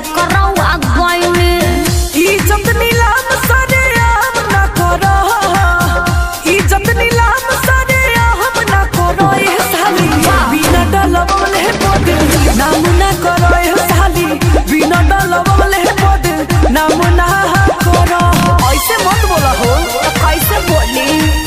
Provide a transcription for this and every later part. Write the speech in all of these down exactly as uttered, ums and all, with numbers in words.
करवा गइले इज्जत नीलाम सरे हम ना करो इज्जत नीलाम सरे हम ना करो ए साली बिना डलवले पद नाम ना करो ए साली बिना डलवले पद नाम ना करो। ऐसे मत बोला हो कैसे बोली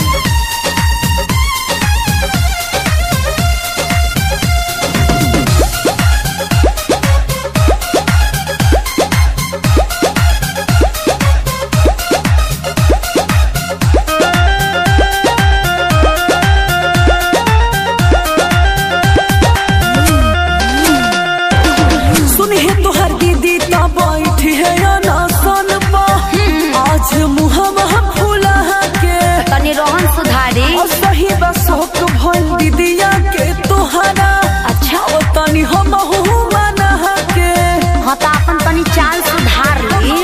सही बसोक भल दीदिया के तोहरा अच्छा ओ तनी हम माना के हाँ तो अपन तनी चाल सुधार ली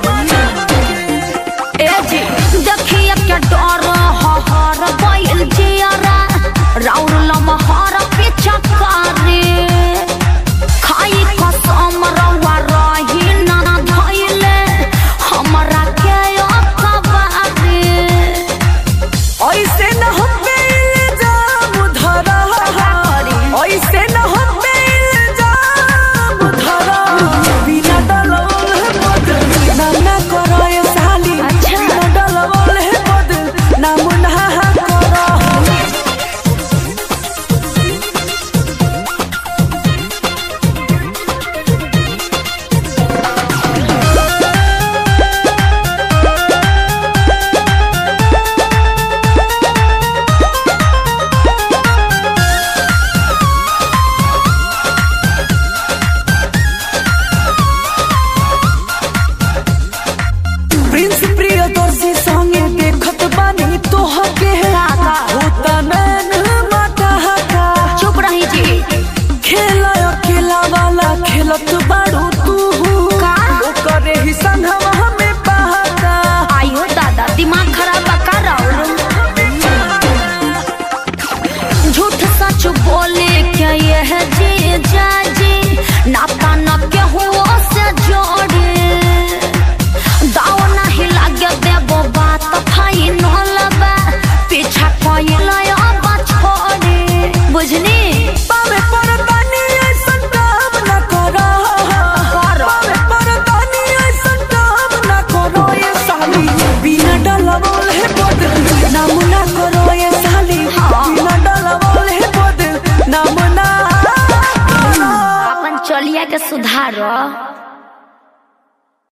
ए जी देखिए क्या डर हर बैल जियारा राउर लमहर पीछा करे खाई कसम रवा रही ना धइले हमरा के अखबारे ऐसे न हम पे इल्जाम धरा ऐसे न हम पे इल्जाम धरा बिना डलवले पद नाम ना करो ए साली बिना डलवले पद नाम ना करो। खेलत बाड़ू तू का करे ही संघवा हमें पाता आयो दादा दिमाग खराब कर झूठ सच बोले क्या यह जी जाजी नाता न के हुआ से जोड़े दाव नहीं लगे देबो बात फाइनल बा पीछा कोई लया बा छोड़े बुझनी पावे परदानी ऐसन काम न करो पावे परदानी ऐसन काम न करो ये साली बिना डलवले पद नाम ना करो ये साली बिना डलवले पद नाम ना करो। अपन चलिया के सुधारो।